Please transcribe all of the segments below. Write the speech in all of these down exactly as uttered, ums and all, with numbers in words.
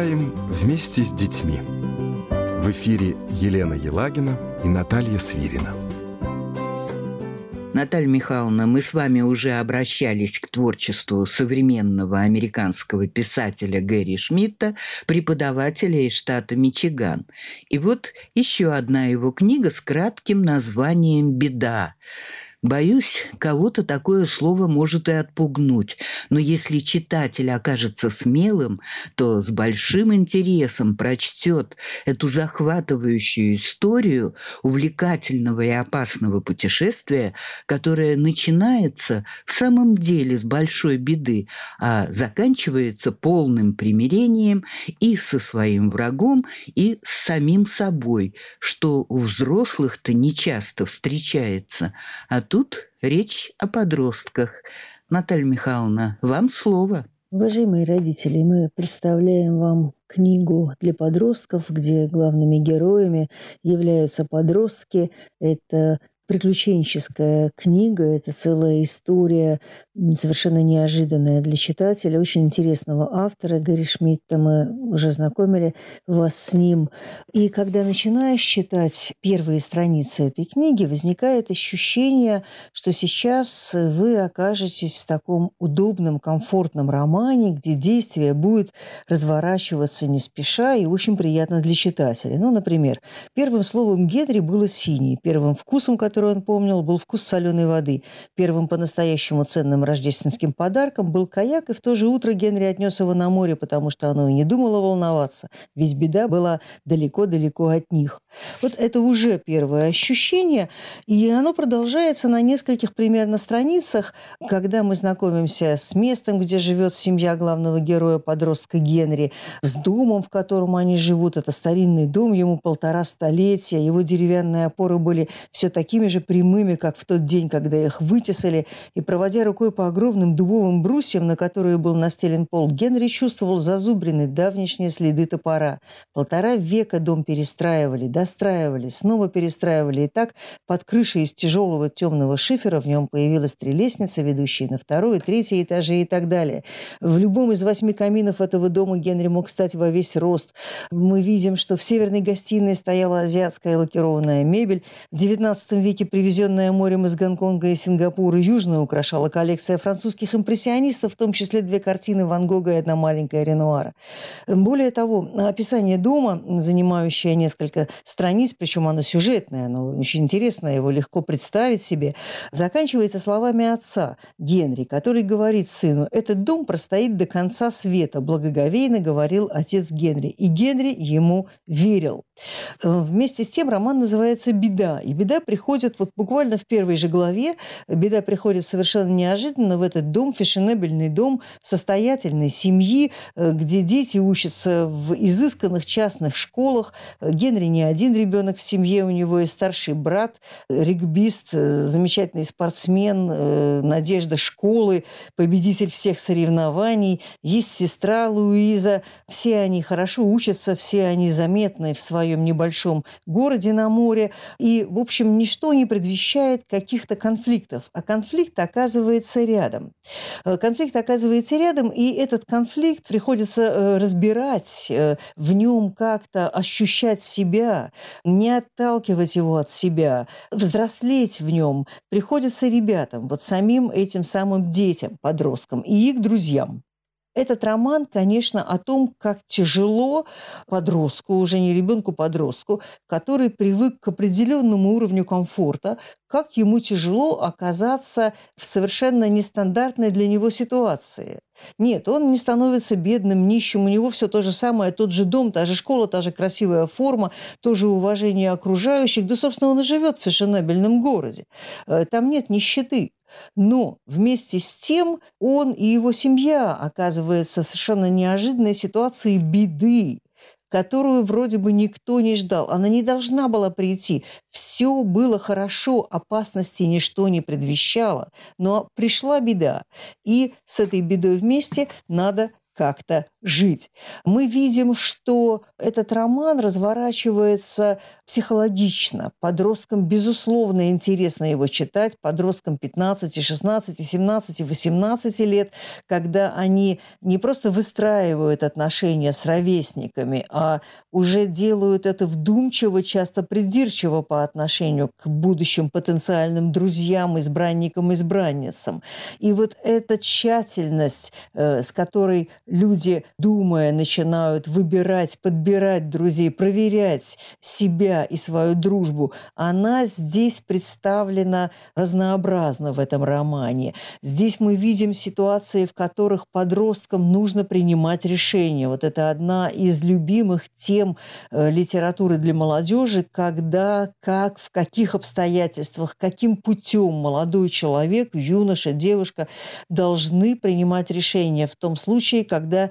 Читаем вместе с детьми. В эфире Елена Елагина и Наталья Свирина. Наталья Михайловна, мы с вами уже обращались к творчеству современного американского писателя Гэри Шмидта, преподавателя из штата Мичиган. И вот еще одна его книга с кратким названием «Беда». Боюсь, кого-то такое слово может и отпугнуть, но если читатель окажется смелым, то с большим интересом прочтет эту захватывающую историю увлекательного и опасного путешествия, которое начинается в самом деле с большой беды, а заканчивается полным примирением и со своим врагом, и с самим собой, что у взрослых-то нечасто встречается, а тут речь о подростках. Наталья Михайловна, вам слово. Уважаемые родители, мы представляем вам книгу для подростков, где главными героями являются подростки. Это приключенческая книга, это целая история, совершенно неожиданная для читателя, очень интересного автора Гэри Шмидта. Мы уже знакомили вас с ним. И когда начинаешь читать первые страницы этой книги, возникает ощущение, что сейчас вы окажетесь в таком удобном, комфортном романе, где действие будет разворачиваться не спеша и очень приятно для читателя. Ну, например, первым словом Генри было «синий», первым вкусом, который который он помнил, был вкус соленой воды. Первым по-настоящему ценным рождественским подарком был каяк, и в то же утро Генри отнес его на море, потому что оно и не думало волноваться, ведь беда была далеко-далеко от них. Вот это уже первое ощущение, и оно продолжается на нескольких примерно страницах, когда мы знакомимся с местом, где живет семья главного героя, подростка Генри, с домом, в котором они живут. Это старинный дом, ему полтора столетия, его деревянные опоры были все такими же прямыми, как в тот день, когда их вытесали, и, проводя рукой по огромным дубовым брусьям, на которые был настелен пол, Генри чувствовал зазубренные давнишние следы топора. Полтора века дом перестраивали, достраивали, снова перестраивали, и так под крышей из тяжелого темного шифера в нем появилась три лестницы, ведущие на второй и третий этажи и так далее. В любом из восьми каминов этого дома Генри мог встать во весь рост. Мы видим, что в северной гостиной стояла азиатская лакированная мебель. В девятнадцатом веке привезенная морем из Гонконга и Сингапура южную украшала коллекция французских импрессионистов, в том числе две картины Ван Гога и одна маленькая Ренуара. Более того, описание дома, занимающее несколько страниц, причем оно сюжетное, оно очень интересное, его легко представить себе, заканчивается словами отца Генри, который говорит сыну: «Этот дом простоит до конца света», благоговейно говорил отец Генри. И Генри ему верил. Вместе с тем роман называется «Беда». И беда приходит вот буквально в первой же главе. Беда приходит совершенно неожиданно в этот дом, фешенебельный дом состоятельной семьи, где дети учатся в изысканных частных школах. Генри не один ребенок в семье, у него есть старший брат, регбист, замечательный спортсмен, надежда школы, победитель всех соревнований. Есть сестра Луиза. Все они хорошо учатся, все они заметны в своем небольшом городе на море. И, в общем, ничто не предвещает каких-то конфликтов. А конфликт оказывается рядом. Конфликт оказывается рядом, и этот конфликт приходится разбирать, в нем как-то ощущать себя, не отталкивать его от себя, взрослеть в нем приходится ребятам, вот самим этим самым детям, подросткам и их друзьям. Этот роман, конечно, о том, как тяжело подростку, уже не ребенку-подростку, который привык к определенному уровню комфорта, как ему тяжело оказаться в совершенно нестандартной для него ситуации. Нет, он не становится бедным, нищим, у него все то же самое, тот же дом, та же школа, та же красивая форма, то же уважение окружающих. Да, собственно, он и живет в фешенебельном городе. Там нет нищеты. Но вместе с тем он и его семья оказываются в совершенно неожиданной ситуации беды, которую вроде бы никто не ждал. Она не должна была прийти. Все было хорошо, опасности ничто не предвещало. Но пришла беда. И с этой бедой вместе надо как-то жить. Мы видим, что этот роман разворачивается психологично. Подросткам, безусловно, интересно его читать. Подросткам пятнадцати, шестнадцати, семнадцати, восемнадцати лет, когда они не просто выстраивают отношения с ровесниками, а уже делают это вдумчиво, часто придирчиво по отношению к будущим потенциальным друзьям, избранникам, избранницам. И вот эта тщательность, э, с которой люди, думая, начинают выбирать, подбирать друзей, проверять себя и свою дружбу, она здесь представлена разнообразно в этом романе. Здесь мы видим ситуации, в которых подросткам нужно принимать решения. Вот это одна из любимых тем э, литературы для молодежи, когда, как, в каких обстоятельствах, каким путем молодой человек, юноша, девушка должны принимать решения в том случае, когда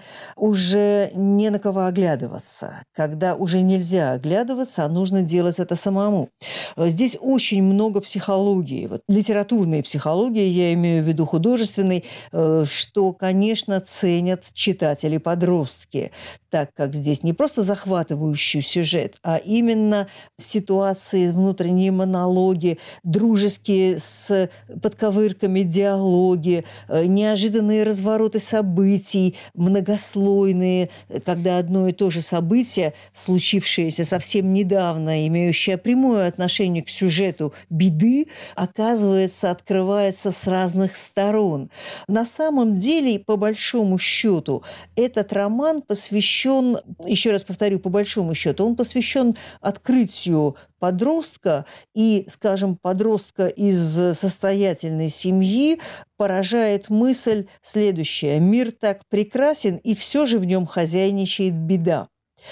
уже не на кого оглядываться, когда уже нельзя оглядываться, а нужно делать это самому. Здесь очень много психологии, вот, литературной психологии, я имею в виду художественной, что, конечно, ценят читатели-подростки, так как здесь не просто захватывающий сюжет, а именно ситуации, внутренние монологи, дружеские с подковырками диалоги, неожиданные развороты событий, многослойные, когда одно и то же событие, случившееся совсем недавно, имеющее прямое отношение к сюжету беды, оказывается, открывается с разных сторон. На самом деле, по большому счету, этот роман посвящен, еще раз повторю, по большому счету, он посвящен открытию подростка, и, скажем, подростка из состоятельной семьи поражает мысль следующая: мир так прекрасен, и все же в нем хозяйничает беда.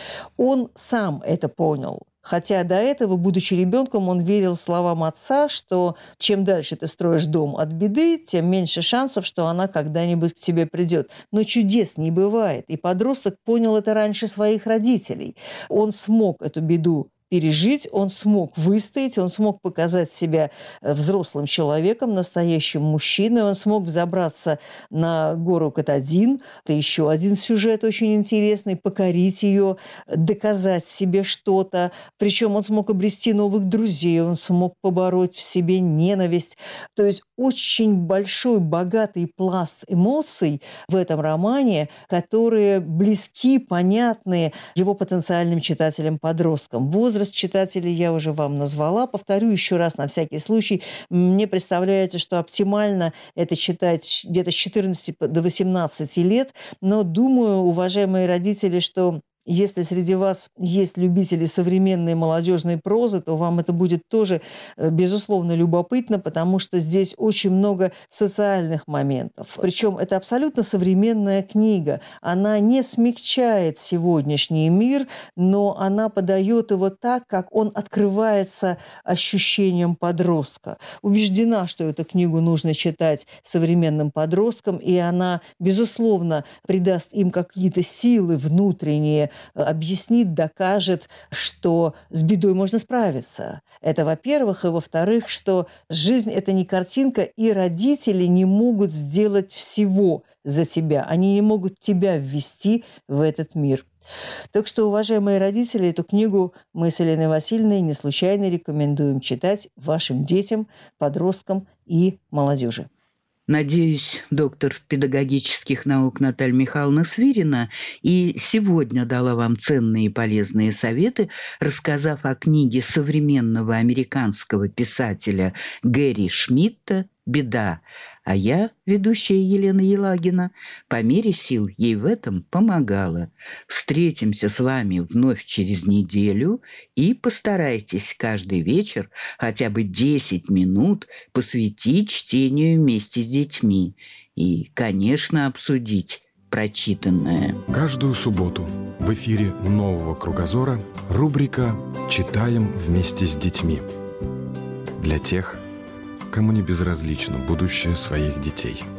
Он сам это понял. Хотя до этого, будучи ребенком, он верил словам отца, что чем дальше ты строишь дом от беды, тем меньше шансов, что она когда-нибудь к тебе придет. Но чудес не бывает. И подросток понял это раньше своих родителей. Он смог эту беду пережить, он смог выстоять, он смог показать себя взрослым человеком, настоящим мужчиной, он смог взобраться на гору Катадин, это еще один сюжет очень интересный, покорить ее, доказать себе что-то, причем он смог обрести новых друзей, он смог побороть в себе ненависть. То есть очень большой, богатый пласт эмоций в этом романе, которые близки, понятны его потенциальным читателям-подросткам. Возраст читателей я уже вам назвала. Повторю еще раз на всякий случай. Мне представляется, что оптимально это читать где-то с четырнадцати до восемнадцати лет. Но думаю, уважаемые родители, что если среди вас есть любители современной молодежной прозы, то вам это будет тоже, безусловно, любопытно, потому что здесь очень много социальных моментов. Причем это абсолютно современная книга. Она не смягчает сегодняшний мир, но она подает его так, как он открывается ощущением подростка. Убеждена, что эту книгу нужно читать современным подросткам, и она, безусловно, придаст им какие-то силы внутренние, объяснит, докажет, что с бедой можно справиться. Это, во-первых. И, во-вторых, что жизнь – это не картинка, и родители не могут сделать всего за тебя. Они не могут тебя ввести в этот мир. Так что, уважаемые родители, эту книгу мы с Еленой Васильевной не случайно рекомендуем читать вашим детям, подросткам и молодежи. Надеюсь, доктор педагогических наук Наталья Михайловна Свирина и сегодня дала вам ценные и полезные советы, рассказав о книге современного американского писателя Гэри Шмидта «Беда». А я, ведущая Елена Елагина, по мере сил ей в этом помогала. Встретимся с вами вновь через неделю и постарайтесь каждый вечер хотя бы десять минут посвятить чтению вместе с детьми и, конечно, обсудить прочитанное. Каждую субботу в эфире «Нового кругозора» рубрика «Читаем вместе с детьми». Для тех, кому не безразлично будущее своих детей.